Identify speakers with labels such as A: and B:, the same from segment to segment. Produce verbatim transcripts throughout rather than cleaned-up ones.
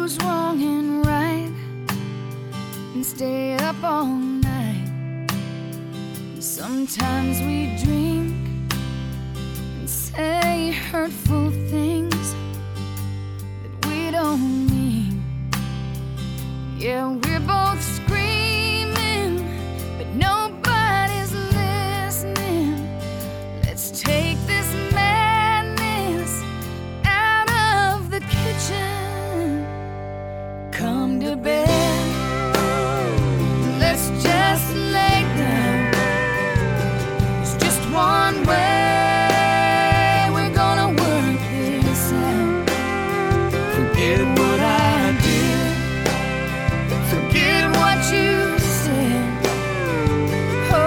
A: who's wrong and right, and stay up all night. Sometimes we drink and say hurtful things that we don't mean. Yeah, we're both screaming, but nobody's listening. Let's take this madness out of the kitchen. Come to bed, let's just lay down. It's just one way we're gonna work this out. Forget what I did, forget what you said. Oh,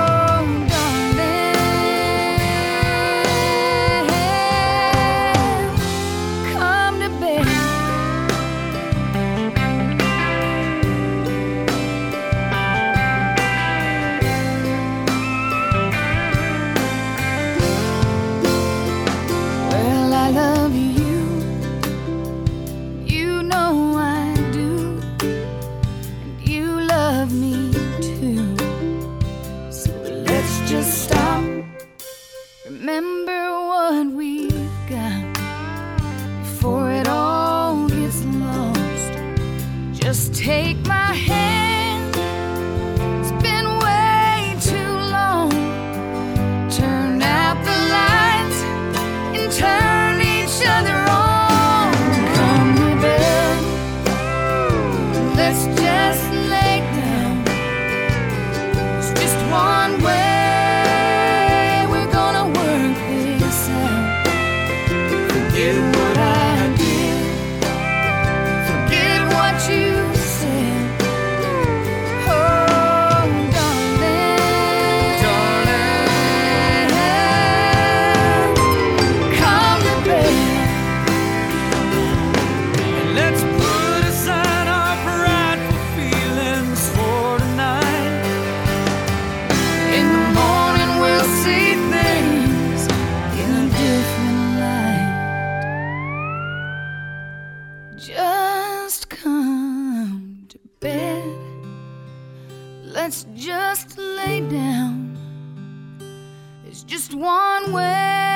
A: darling, come to bed. Well, I love you, you know I do, and you love me too. So let's just stop, remember what we've got before it all gets lost. Just take my hand, it's been way too long. Turn out the lights and turn each other on. Come to bed, let's just lay down. It's just one way we're gonna work this out. Forget what I did, forget what you said. Oh, darling, darling, come to bed.
B: Let's put aside our prideful feelings for tonight.
A: In the morning we'll see things in a different light. Just come to bed, let's just lay down. There's just one way